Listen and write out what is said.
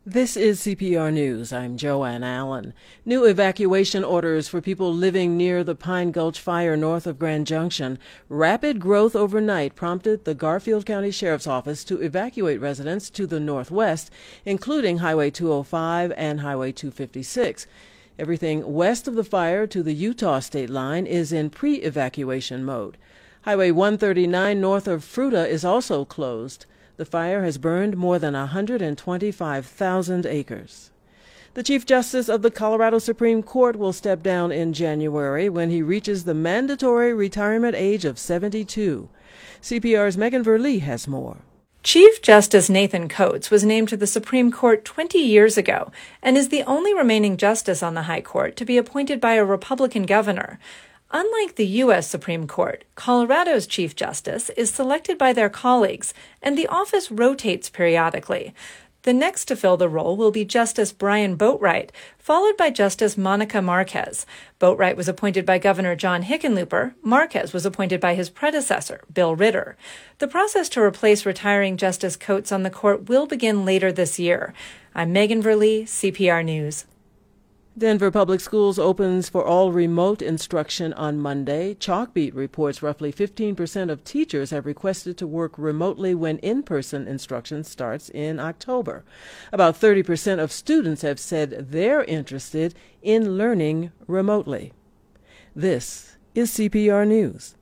This is CPR News. I'm Joanne Allen. New evacuation orders for people living near the Pine Gulch fire north of Grand Junction. Rapid growth overnight prompted the Garfield County Sheriff's Office to evacuate residents to the northwest, including Highway 205 and Highway 256. Everything west of the fire to the Utah state line is in pre-evacuation mode. Highway 139 north of Fruita is also closed. The fire has burned more than 125,000 acres. The Chief Justice of the Colorado Supreme Court will step down in January when he reaches the mandatory retirement age of 72. CPR's Megan Verlee has more. Chief Justice Nathan Coates was named to the Supreme Court 20 years ago and is the only remaining justice on the High Court to be appointed by a Republican governor. Unlike the U.S. Supreme Court, Colorado's Chief Justice is selected by their colleagues, and the office rotates periodically. The next to fill the role will be Justice Brian Boatwright, followed by Justice Monica Marquez. Boatwright was appointed by Governor John Hickenlooper. Marquez was appointed by his predecessor, Bill Ritter. The process to replace retiring Justice Coates on the court will begin later this year. I'm Megan Verlee, CPR News. Denver Public Schools opens for all remote instruction on Monday. Chalkbeat reports roughly 15% of teachers have requested to work remotely when in-person instruction starts in October. About 30% of students have said they're interested in learning remotely. This is CPR News.